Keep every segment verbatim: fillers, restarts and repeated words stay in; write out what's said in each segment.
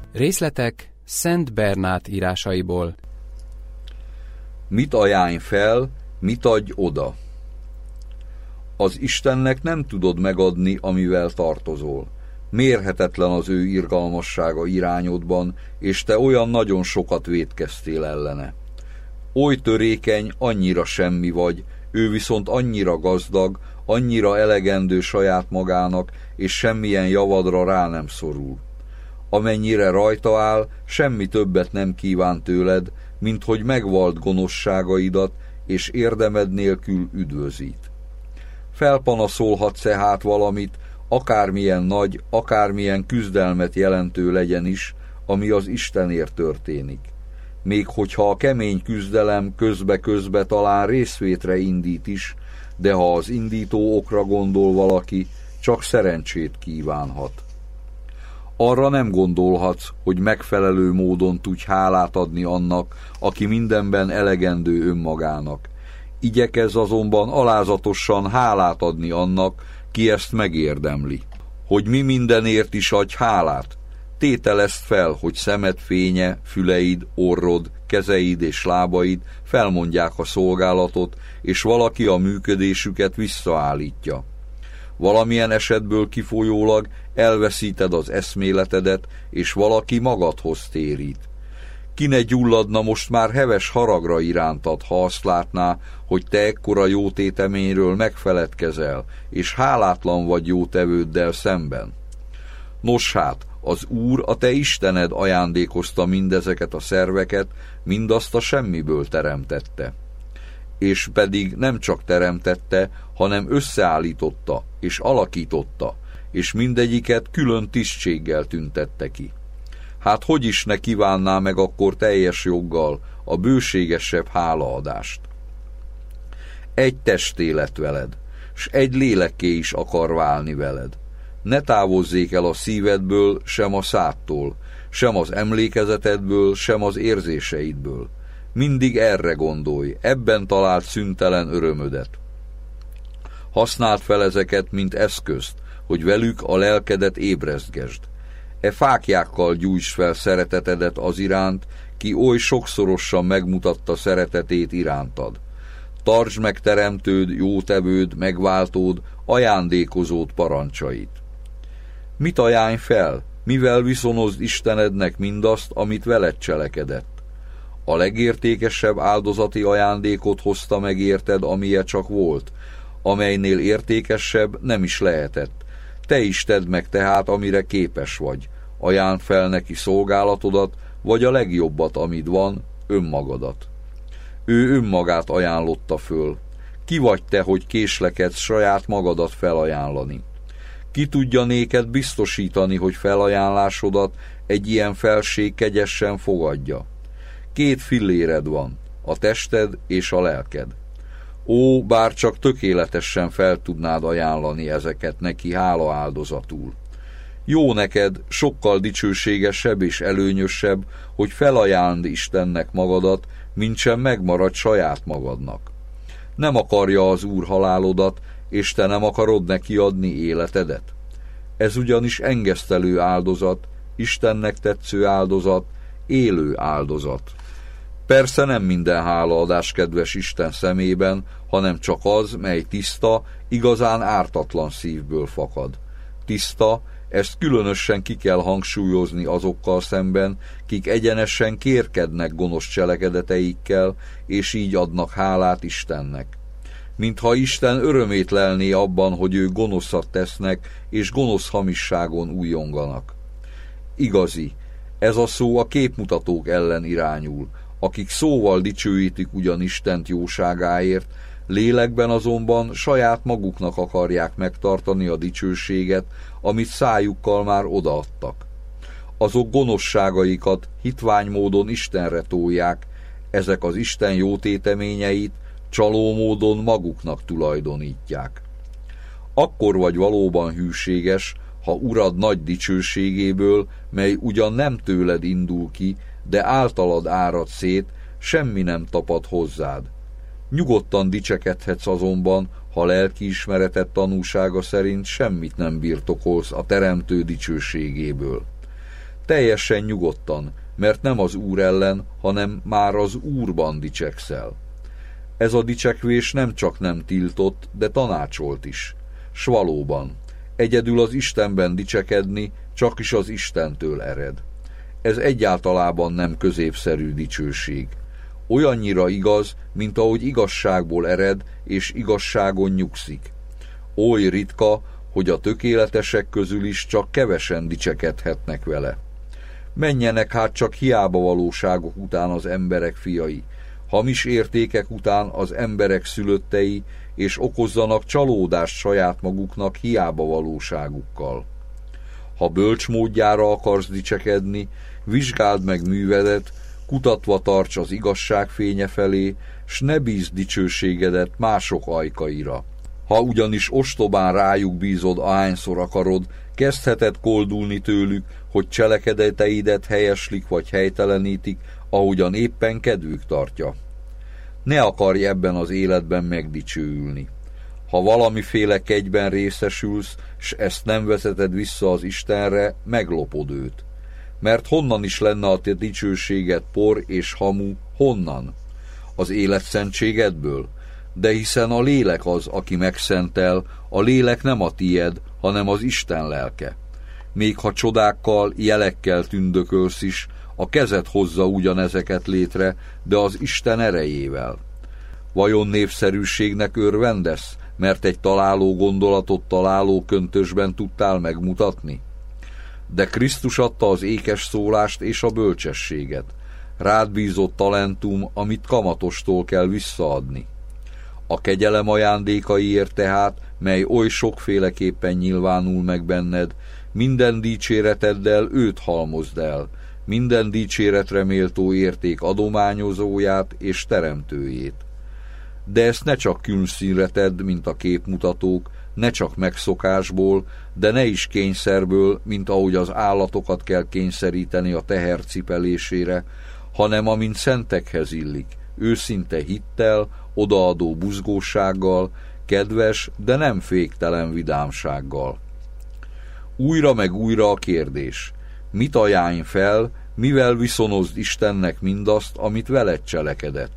Részletek Szent Bernát írásaiból. Mit ajánlj fel, mit adj oda? Az Istennek nem tudod megadni, amivel tartozol. Mérhetetlen az ő irgalmassága irányodban, és te olyan nagyon sokat vétkeztél ellene. Oly törékeny, annyira semmi vagy, ő viszont annyira gazdag, annyira elegendő saját magának, és semmilyen javadra rá nem szorul. Amennyire rajta áll, semmi többet nem kíván tőled, mint hogy megvald gonoszságaidat, és érdemed nélkül üdvözít. Felpanaszolhatsz-e hát valamit, akármilyen nagy, akármilyen küzdelmet jelentő legyen is, ami az Istenért történik. Még hogyha a kemény küzdelem közbe-közbe talán részvétre indít is, de ha az indító okra gondol valaki, csak szerencsét kívánhat. Arra nem gondolhatsz, hogy megfelelő módon tudj hálát adni annak, aki mindenben elegendő önmagának. Igyekezz azonban alázatosan hálát adni annak, ki ezt megérdemli. Hogy mi mindenért is adj hálát? Tételezd fel, hogy szemed fénye, füleid, orrod, kezeid és lábaid felmondják a szolgálatot, és valaki a működésüket visszaállítja. Valamilyen esetből kifolyólag elveszíted az eszméletedet, és valaki magadhoz térít. Ki ne gyulladna most már heves haragra irántad, ha azt látná, hogy te ekkora jótéteményről megfeledkezel, és hálátlan vagy jótevőddel szemben. Nos hát, az Úr, a te Istened ajándékozta mindezeket a szerveket, mindazt a semmiből teremtette. És pedig nem csak teremtette, hanem összeállította, és alakította, és mindegyiket külön tisztséggel tüntette ki. Hát hogy is ne kívánná meg akkor teljes joggal a bőségesebb hálaadást? Egy testé lett veled, s egy lélekké is akar válni veled. Ne távozzék el a szívedből, sem a szádtól, sem az emlékezetedből, sem az érzéseidből. Mindig erre gondolj, ebben találd szüntelen örömödet. Használd fel ezeket, mint eszközt, hogy velük a lelkedet ébresztgesd. E fáklyákkal gyújtsd fel szeretetedet az iránt, ki oly sokszorosan megmutatta szeretetét irántad. Tartsd meg teremtőd, jótevőd, megváltód, ajándékozód parancsait. Mit ajánlj fel? Mivel viszonozd Istenednek mindazt, amit veled cselekedett? A legértékesebb áldozati ajándékot hozta meg érted, amilyen csak volt, amelynél értékesebb nem is lehetett. Te is tedd meg tehát, amire képes vagy. Ajánld fel neki szolgálatodat, vagy a legjobbat, amit van, önmagadat. Ő önmagát ajánlotta föl. Ki vagy te, hogy késlekedsz saját magadat felajánlani? Ki tudja néked biztosítani, hogy felajánlásodat egy ilyen felség kegyesen fogadja? Két filléred van, a tested és a lelked. Ó, bár csak tökéletesen fel tudnád ajánlani ezeket neki hála áldozatul. Jó neked, sokkal dicsőségesebb és előnyösebb, hogy felajánld Istennek magadat, mintsem megmarad saját magadnak. Nem akarja az Úr halálodat, és te nem akarod neki adni életedet. Ez ugyanis engesztelő áldozat, Istennek tetsző áldozat, élő áldozat. Persze nem minden hálaadás kedves Isten szemében, hanem csak az, mely tiszta, igazán ártatlan szívből fakad. Tiszta, ezt különösen ki kell hangsúlyozni azokkal szemben, kik egyenesen kérkednek gonosz cselekedeteikkel, és így adnak hálát Istennek. Mintha Isten örömét lelné abban, hogy ő gonoszat tesznek, és gonosz hamisságon újonganak. Igazi, ez a szó a képmutatók ellen irányul, akik szóval dicsőítik ugyan Istent jóságáért, lélekben azonban saját maguknak akarják megtartani a dicsőséget, amit szájukkal már odaadtak. Azok gonoszságaikat hitvány módon Istenre tolják, ezek az Isten jótéteményeit csaló módon maguknak tulajdonítják. Akkor vagy valóban hűséges, ha Urad nagy dicsőségéből, mely ugyan nem tőled indul ki, de általad árad szét, semmi nem tapad hozzád. Nyugodtan dicsekedhetsz azonban, ha lelkiismereted tanúsága szerint semmit nem birtokolsz a teremtő dicsőségéből. Teljesen nyugodtan, mert nem az Úr ellen, hanem már az Úrban dicsekszel. Ez a dicsekvés nem csak nem tiltott, de tanácsolt is. S valóban, egyedül az Istenben dicsekedni csak is az Istentől ered. Ez egyáltalában nem középszerű dicsőség. Olyannyira igaz, mint ahogy igazságból ered, és igazságon nyugszik. Oly ritka, hogy a tökéletesek közül is csak kevesen dicsekedhetnek vele. Menjenek hát csak hiába valóságok után az emberek fiai, hamis értékek után az emberek szülöttei, és okozzanak csalódást saját maguknak hiába valóságukkal. Ha bölcs módjára akarsz dicsekedni, vizsgáld meg művedet, kutatva tarts az igazság fénye felé, s ne bízd dicsőségedet mások ajkaira. Ha ugyanis ostobán rájuk bízod, ahányszor akarod, kezdheted koldulni tőlük, hogy cselekedeteidet helyeslik vagy helytelenítik, ahogyan éppen kedvük tartja. Ne akarj ebben az életben megdicsőülni. Ha valamiféle kegyben részesülsz, s ezt nem vezeted vissza az Istenre, meglopod őt. Mert honnan is lenne a te dicsőséged por és hamu, honnan? Az életszentségedből? De hiszen a lélek az, aki megszentel, a lélek nem a tied, hanem az Isten lelke. Még ha csodákkal, jelekkel tündökölsz is, a kezed hozza ugyanezeket létre, de az Isten erejével. Vajon népszerűségnek örvendesz, mert egy találó gondolatot találó köntösben tudtál megmutatni? De Krisztus adta az ékes szólást és a bölcsességet. Rád bízott talentum, amit kamatostól kell visszaadni. A kegyelem ajándékaiért tehát, mely oly sokféleképpen nyilvánul meg benned, minden dicséreteddel őt halmozd el, minden dicséretre méltó érték adományozóját és teremtőjét. De ezt ne csak külszínre tedd, mint a képmutatók, ne csak megszokásból, de ne is kényszerből, mint ahogy az állatokat kell kényszeríteni a teher cipelésére, hanem amint szentekhez illik, őszinte hittel, odaadó buzgósággal, kedves, de nem féktelen vidámsággal. Újra meg újra a kérdés: mit ajánlj fel, mivel viszonozd Istennek mindazt, amit veled cselekedett?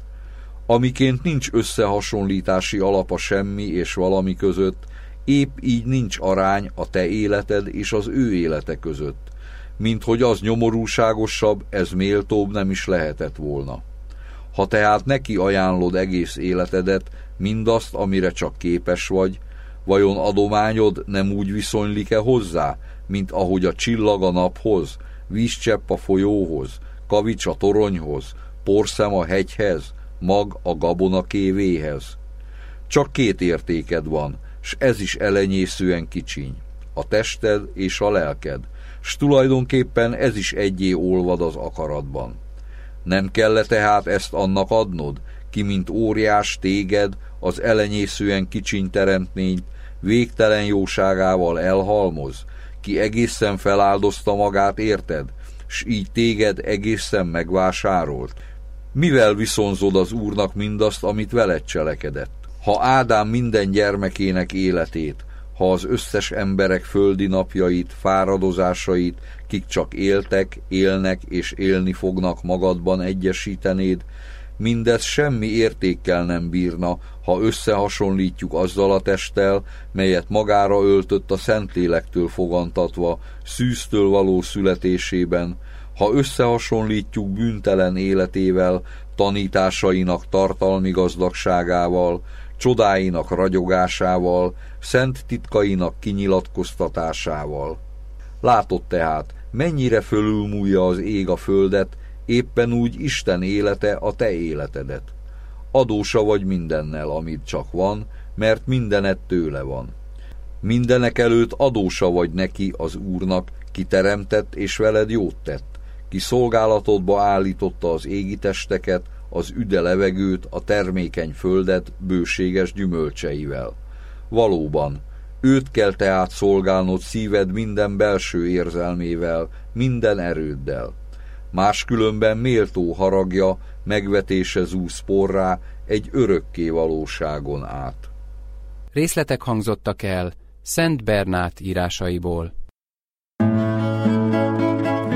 Amiként nincs összehasonlítási alap a semmi és valami között, épp így nincs arány a te életed és az ő élete között, mint hogy az nyomorúságosabb, ez méltóbb nem is lehetett volna. Ha tehát neki ajánlod egész életedet, mindazt, amire csak képes vagy, vajon adományod nem úgy viszonylik-e hozzá, mint ahogy a csillag a naphoz, vízcsepp a folyóhoz, kavics a toronyhoz, porszem a hegyhez, mag a gabona kévéhez? Csak két értéked van, s ez is elenyészően kicsiny, a tested és a lelked, s tulajdonképpen ez is egyé olvad az akaratban. Nem kell tehát ezt annak adnod, ki mint óriás téged, az elenyészően kicsiny teremtményt, végtelen jóságával elhalmoz, ki egészen feláldozta magát érted, s így téged egészen megvásárolt? Mivel viszonzod az Úrnak mindazt, amit veled cselekedett? Ha Ádám minden gyermekének életét, ha az összes emberek földi napjait, fáradozásait, kik csak éltek, élnek és élni fognak magadban egyesítenéd, mindez semmi értékkel nem bírna, ha összehasonlítjuk azzal a testtel, melyet magára öltött a Szentlélektől fogantatva, szűztől való születésében, ha összehasonlítjuk bűntelen életével, tanításainak tartalmi gazdagságával, csodáinak ragyogásával, szent titkainak kinyilatkoztatásával. Látod tehát, mennyire fölülmúlja az ég a földet, éppen úgy Isten élete a te életedet. Adósa vagy mindennel, amit csak van, mert mindened tőle van. Mindenek előtt adósa vagy neki, az Úrnak, ki teremtett és veled jót tett, ki szolgálatodba állította az égi testeket, az üde levegőt, a termékeny földet bőséges gyümölcseivel. Valóban, őt kell tehát szolgálnod szíved minden belső érzelmével, minden erőddel. Máskülönben méltó haragja, megvetése zúz porrá egy örökké valóságon át. Részletek hangzottak el Szent Bernát írásaiból.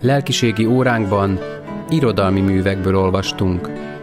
Lelkiségi óránkban irodalmi művekből olvastunk.